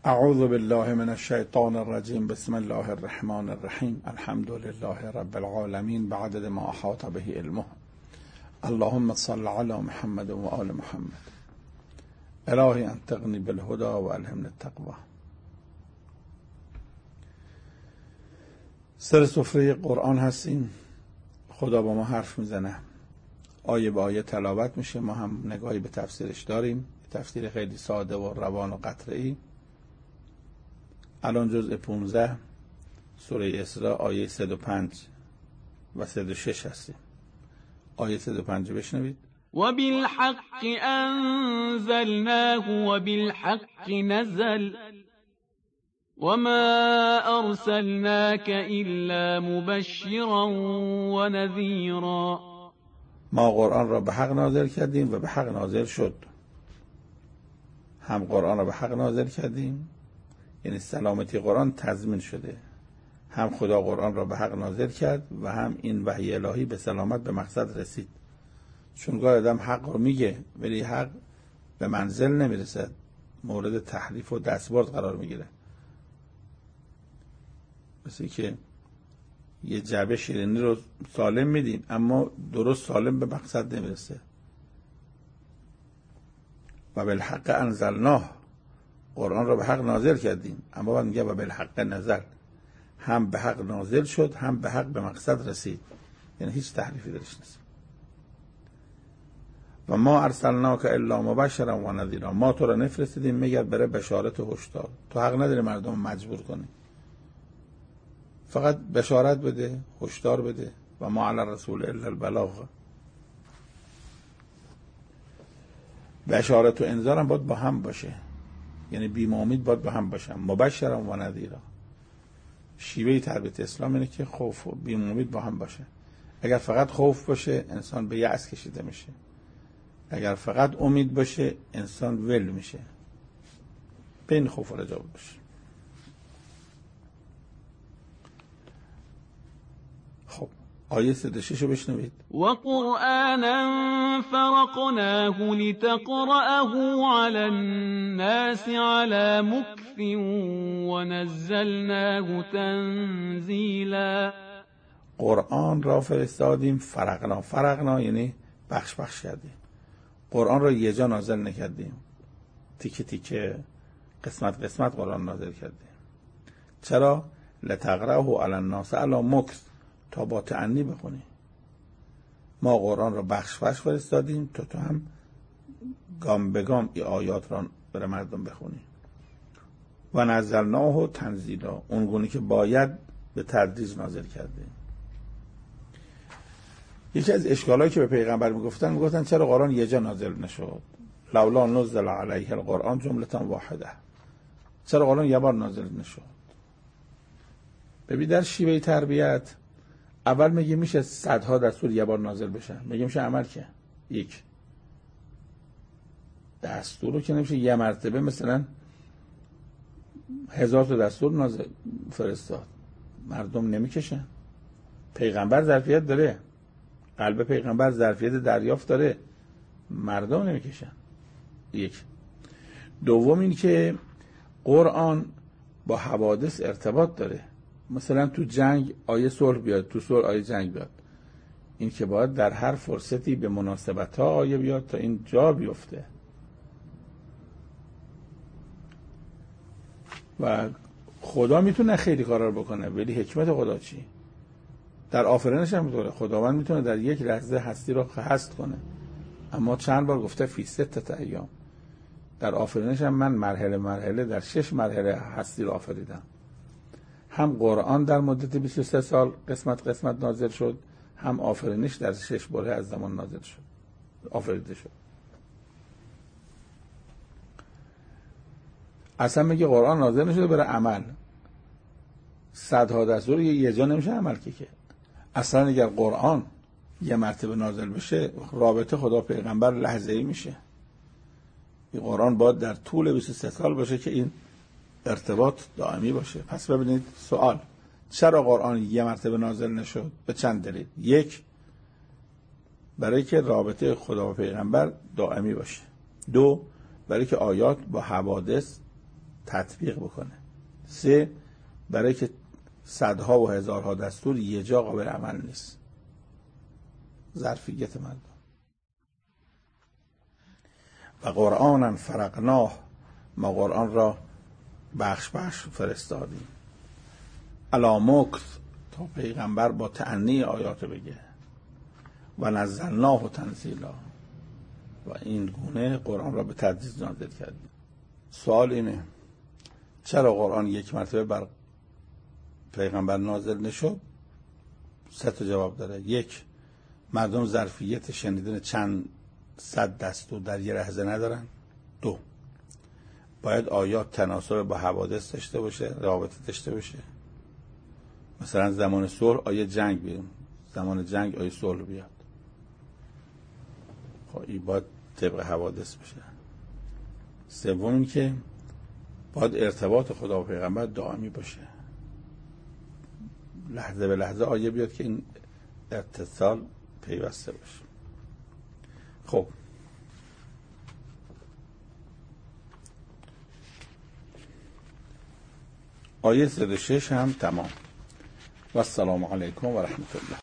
اعوذ بالله من الشیطان الرجیم. بسم الله الرحمن الرحیم. الحمد لله رب العالمین بعدد ما احاط به علمه. اللهم صل علی محمد و آل محمد. الهی انطقنی بالهدى و الهمنی التقوی. سر سفره قرآن هستیم. خدا با ما حرف میزنه، آیه به آیه تلاوت میشه، ما هم نگاهی به تفسیرش داریم. تفسیر خیلی ساده و روان و قطعی. الان جزء 15 سوره اسراء آیه 105 و 106 هستیم. آیه 105 بشنوید. و بالحق انزلناه و بالحق نزل و ما ارسلناك الا مبشرا و نذیرا. ما قرآن را به حق نازل کردیم و به حق نازل شد. هم قرآن را به حق نازل کردیم، یعنی سلامتی قرآن تضمین شده. هم خدا قرآن را به حق نازل کرد و هم این وحی الهی به سلامت به مقصد رسید. چون گاه آدم حق رو میگه ولی حق به منزل نمیرسد، مورد تحریف و دستبرد قرار میگیره. مثل که یه جعبه شیرینی رو سالم میدیم اما درست سالم به مقصد نمیرسه. و بالحق انزلناه، قرآن را به حق نازل کردیم، اما بعد میگه و بالحق نزل، هم به حق نازل شد هم به حق به مقصد رسید، یعنی هیچ تحریفی درش نیست. و ما ارسلناک الا مبشرا و نذیرا، ما تو را نفرستیدیم مگر برای بشارت و هشدار. تو حق نداری مردم مجبور کنی، فقط بشارت بده، هشدار بده. و ما علی الرسول الا البلاغ. بشارت و انذار هم باید با هم باشه، یعنی بیم امید باید با هم باشن. مبشرا و نذیرا، شیوه تربیت اسلام اینه که خوف و بیم امید با هم باشه. اگر فقط خوف باشه انسان به یأس کشیده میشه، اگر فقط امید باشه انسان ول میشه. بین خوف و رجا باشه. خب آیه 106 رو بشنوید. و قرآنا فرقناه لتقرأه على الناس على مكث و نزلناه تنزیلا. قرآن را فرستادیم فرقنا یعنی بخش بخش کردیم. قرآن را یه جا نازل نکردیم، تیکه تیکه، قسمت قسمت قرآن نازل کردیم. چرا؟ لتقرأه علی الناس علی مکث، تا با تأنی بخونی. ما قرآن را بخش بخش فرستادیم تو هم گام به گام ای آیات را برای مردم بخونی. و نزلناه تنزیلا، اونگونه که باید به تدریج نازل کردیم. یکی از اشکالایی که به پیغمبر میگفتن چرا قرآن یه جا نازل نشد؟ لولا نزل علیه القرآن جملة واحده، چرا قرآن یه بار نازل نشد؟ ببین در شیوه تربیت اول میشه صدها دستور یه بار نازل بشه، میشه عمل که یک دستور رو که نمیشه یه مرتبه مثلا 1000 تا دستور نازل فرستاد، مردم نمیکشن. پیغمبر ظرفیت داره، قلب پیغمبر ظرفیت دریافت داره، مردم نمیکشن. یک. دوم این که قرآن با حوادث ارتباط داره. مثلا تو جنگ آیه صلح بیاد، تو صلح آیه جنگ بیاد. این که باید در هر فرصتی به مناسبت ها آیه بیاد تا این جا بیفته. و خدا میتونه خیلی کارا رو بکنه، ولی حکمت خدا چی؟ در آفرینش هم میتونه، خداوند میتونه در یک لحظه هستی رو هست کنه، اما چند بار گفته فی 6 ایام. در آفرینش هم من مرحله در 6 مرحله هستی رو آفریدم. هم قرآن در مدت 23 سال قسمت نازل شد، هم آفرینش در 6 بره از زمان نازل شد، آفریده شد. اصلا میگه قرآن نازل نشده برای عمل، صدها دستور یه جا نمیشه عمل که. اصلا اگر قرآن یه مرتبه نازل بشه رابطه خدا پیغمبر لحظه‌ای میشه. این قرآن باید در طول 23 سال باشه که این ارتباط دائمی باشه. پس ببینید سوال، چرا قرآن یه مرتبه نازل نشد؟ به چند دلیل. یک، برای که رابطه خدا و پیغمبر دائمی باشه. دو، برای که آیات با حوادث تطبیق بکنه. 3 برای که صدها و هزارها دستور یه جا قابل عمل نیست. ظرفیت مردم. و قرآنا فرقناه، ما قرآن را بخش بخش فرستادیم. علی مکث، تا پیغمبر با تأنی آیات بگه. و نزلناه تنزیلا، و این گونه قرآن را به تدریج نازل کردیم. سوال اینه چرا قرآن یک مرتبه بر پیغمبر نازل نشد؟ 3 تا جواب داره. 1 مردم ظرفیت شنیدن چند صد دستور در یه لحظه ندارن. 2 باید آیات تناسب با حوادث داشته باشه، رابطه داشته باشه. مثلا زمان صلح آیه جنگ بیاد، زمان جنگ آیه صلح بیاد. خب این باید طبق حوادث بشه. 3 که باید ارتباط خدا و پیغمبر دائمی باشه، لحظه به لحظه آیه بیاد که این اتصال پیوسته باشه. خب آیه 36 هم تمام. و السلام علیکم و رحمت الله.